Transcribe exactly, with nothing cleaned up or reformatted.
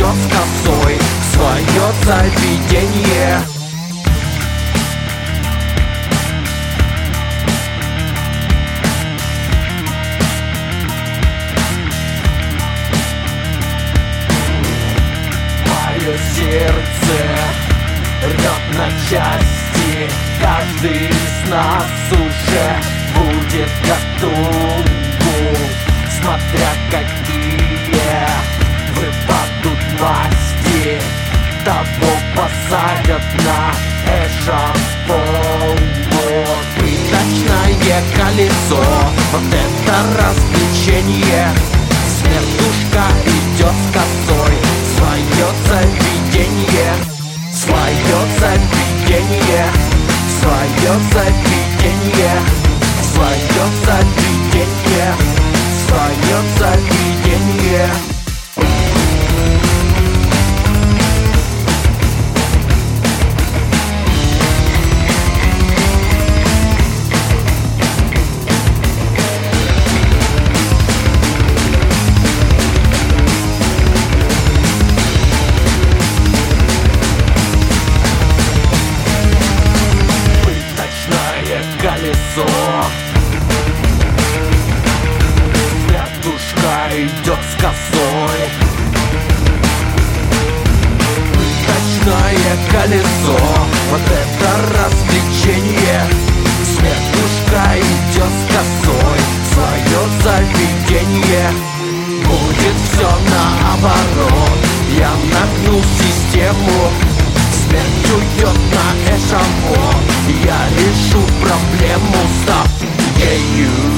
идет с косой в свое заведение. Мое сердце рвет на части, каждый из нас уже будет готов, смотря какие выпадут масти, того посадят на эшафот. Пыточное колесо, вот это развлечение. Смертушка идет с косой в свое заведение, свое заведение, свое заведение, свое заведение, свое заведение. Колесо, пятушка идет с косой. Пыточное колесо, вот это развлечение. Смертушка идет с косой в свое заведение. Будет все наоборот, я нагну систему. Смерть уйдет на эшафот, я решу проблему, став ею.